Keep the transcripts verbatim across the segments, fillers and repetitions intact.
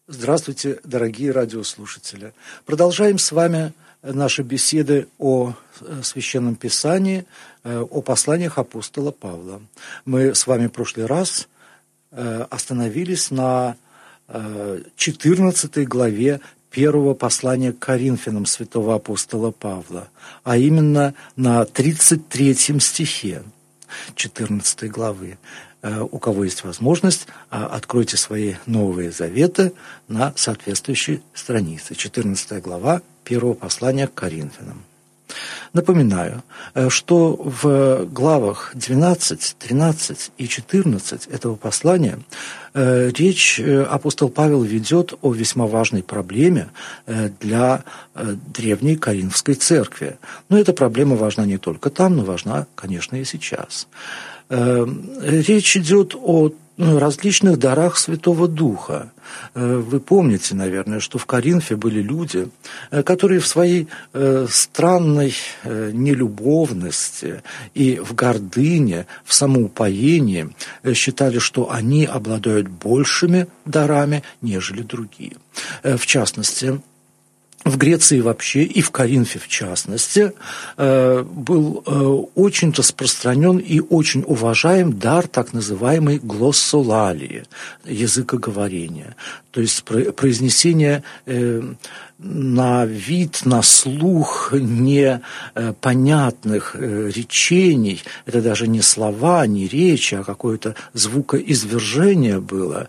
Здравствуйте, дорогие радиослушатели. Продолжаем с вами наши беседы о Священном Писании, о посланиях апостола Павла. Мы с вами в прошлый раз остановились на четырнадцатой главе первого послания к Коринфянам святого апостола Павла, а именно на тридцать третьем стихе четырнадцатой главы. У кого есть возможность, откройте свои Новые Заветы на соответствующей странице. четырнадцатая глава первого послания к Коринфянам. Напоминаю, что в главах двенадцать, тринадцать и четырнадцать этого послания речь апостол Павел ведет о весьма важной проблеме для древней Коринфской церкви. Но эта проблема важна не только там, но важна, конечно, и сейчас. Речь идет о различных дарах Святого Духа. Вы помните, наверное, что в Коринфе были люди, которые в своей странной нелюбовности и в гордыне, в самоупоении считали, что они обладают большими дарами, нежели другие. В частности, в Греции вообще и в Коринфе в частности был очень распространен и очень уважаем дар так называемой глоссолалии, языкоговорения, то есть произнесение на вид, на слух непонятных речений. Это даже не слова, не речи, а какое-то звукоизвержение было,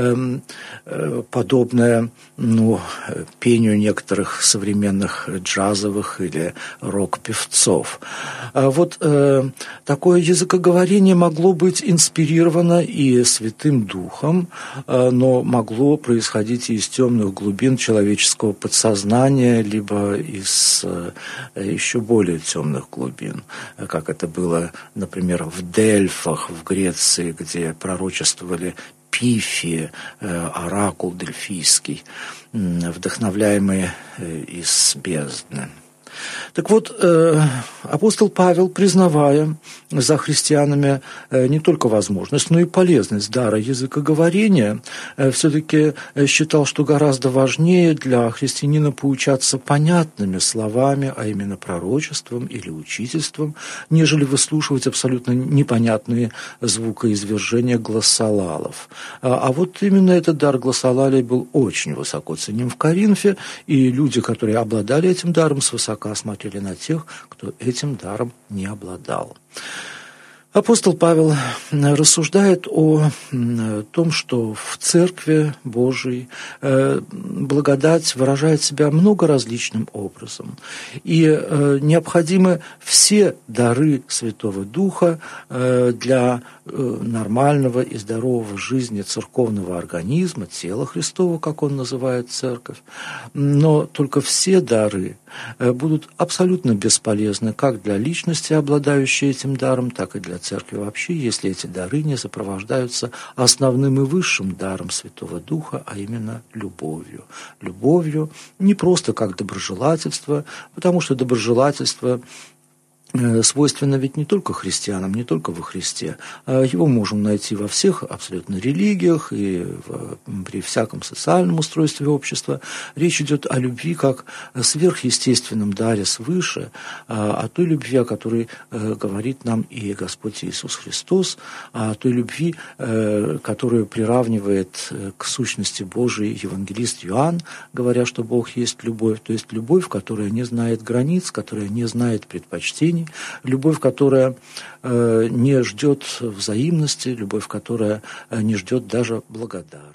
подобное ну, пению некоторых современных джазовых или рок-певцов. Вот такое языкоговорение могло быть инспирировано и Святым Духом, но могло происходить и из темных глубин человеческого подсознания, сознание, либо из еще более темных глубин, как это было, например, в Дельфах, в Греции, где пророчествовали Пифии, оракул дельфийский, вдохновляемые из бездны. Так вот, апостол Павел, признавая за христианами не только возможность, но и полезность дара языкоговорения, все-таки считал, что гораздо важнее для христианина поучаться понятными словами, а именно пророчеством или учительством, нежели выслушивать абсолютно непонятные звукоизвержения глоссолалов. А вот именно этот дар глоссолалии был очень высоко ценим в Коринфе, и люди, которые обладали этим даром, свысока смотрели на тех, кто этим даром не обладал. Апостол Павел рассуждает о том, что в Церкви Божией благодать выражает себя много различным образом. И необходимы все дары Святого Духа для нормального и здорового жизни церковного организма, тела Христова, как он называет Церковь. Но только все дары будут абсолютно бесполезны как для личности, обладающей этим даром, так и для церкви вообще, если эти дары не сопровождаются основным и высшим даром Святого Духа, а именно любовью. Любовью не просто как доброжелательство, потому что доброжелательство свойственно ведь не только христианам, не только во Христе. Его можем найти во всех абсолютно религиях и в, при всяком социальном устройстве общества. Речь идет о любви как сверхъестественном даре свыше, о той любви, о которой говорит нам и Господь Иисус Христос, о той любви, которую приравнивает к сущности Божией евангелист Иоанн, говоря, что Бог есть любовь, то есть любовь, которая не знает границ, которая не знает предпочтений, любовь, которая э, не ждет взаимности, любовь, которая не ждет даже благодарности.